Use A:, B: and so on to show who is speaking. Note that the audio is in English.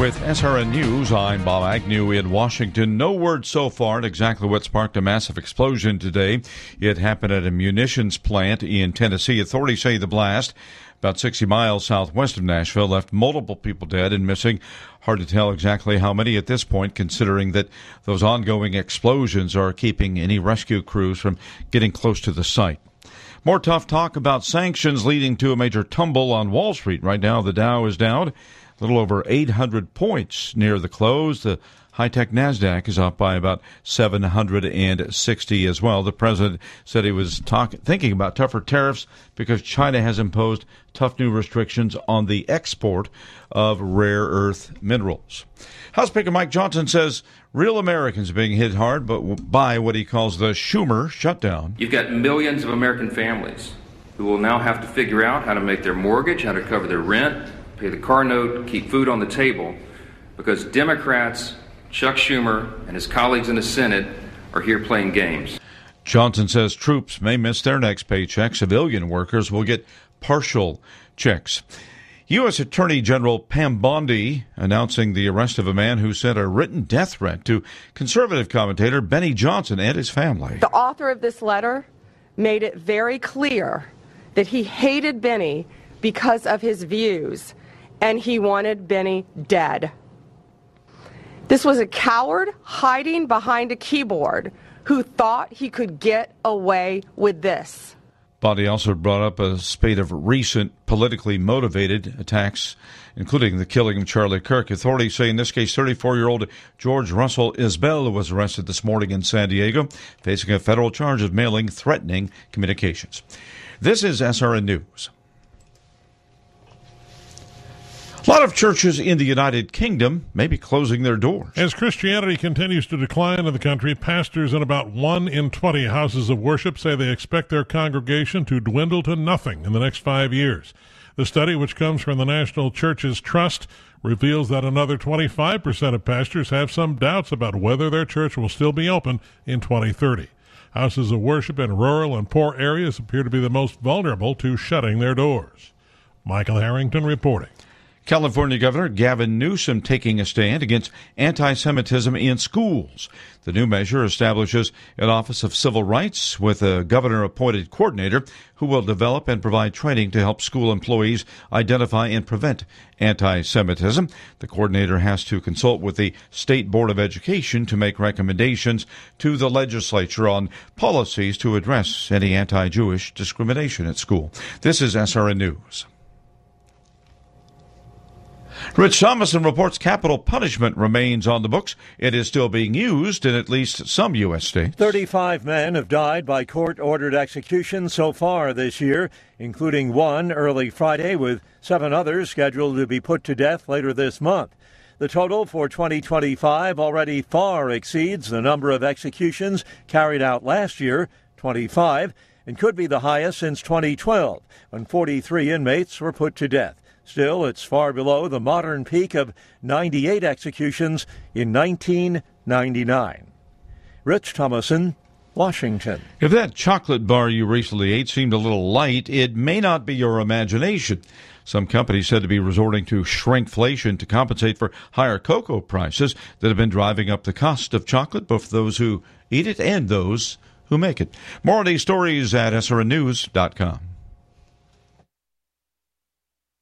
A: With SRN News, I'm Bob Agnew in Washington. No word so far on exactly what sparked a massive explosion today. It happened at a munitions plant in Tennessee. Authorities say the blast, about 60 miles southwest of Nashville, left multiple people dead and missing. Hard to tell exactly how many at this point, considering that those ongoing explosions are keeping any rescue crews from getting close to the site. More tough talk about sanctions leading to a major tumble on Wall Street. Right now, the Dow is down a little over 800 points near the close. The high-tech NASDAQ is up by about 760 as well. The president said he was thinking about tougher tariffs because China has imposed tough new restrictions on the export of rare earth minerals. House Speaker Mike Johnson says real Americans are being hit hard by what he calls the Schumer shutdown.
B: You've got millions of American families who will now have to figure out how to make their mortgage, how to cover their rent, pay the car note, keep food on the table, because Democrats, Chuck Schumer, and his colleagues in the Senate are here playing games.
A: Johnson says troops may miss their next paycheck. Civilian workers will get partial checks. U.S. Attorney General Pam Bondi announcing the arrest of a man who sent a written death threat to conservative commentator Benny Johnson and his family.
C: The author of this letter made it very clear that he hated Benny because of his views, and he wanted Benny dead. This was a coward hiding behind a keyboard who thought he could get away with this.
A: Bondi also brought up a spate of recent politically motivated attacks, including the killing of Charlie Kirk. Authorities say in this case 34-year-old George Russell Isbell was arrested this morning in San Diego, facing a federal charge of mailing threatening communications. This is SRN News. A lot of churches in the United Kingdom may be closing their doors.
D: As Christianity continues to decline in the country, pastors in about 1 in 20 houses of worship say they expect their congregation to dwindle to nothing in the next 5 years. The study, which comes from the National Churches Trust, reveals that another 25% of pastors have some doubts about whether their church will still be open in 2030. Houses of worship in rural and poor areas appear to be the most vulnerable to shutting their doors. Michael Harrington reporting.
A: California Governor Gavin Newsom taking a stand against anti-Semitism in schools. The new measure establishes an Office of Civil Rights with a governor-appointed coordinator who will develop and provide training to help school employees identify and prevent anti-Semitism. The coordinator has to consult with the State Board of Education to make recommendations to the legislature on policies to address any anti-Jewish discrimination at school. This is SRN News. Rich Thomason reports capital punishment remains on the books. It is still being used in at least some U.S. states.
E: 35 men have died by court-ordered execution so far this year, including one early Friday, with 7 others scheduled to be put to death later this month. The total for 2025 already far exceeds the number of executions carried out last year, 25, and could be the highest since 2012, when 43 inmates were put to death. Still, it's far below the modern peak of 98 executions in 1999. Rich Thomason, Washington.
A: If that chocolate bar you recently ate seemed a little light, it may not be your imagination. Some companies said to be resorting to shrinkflation to compensate for higher cocoa prices that have been driving up the cost of chocolate, both for those who eat it and those who make it. More on these stories at srnnews.com.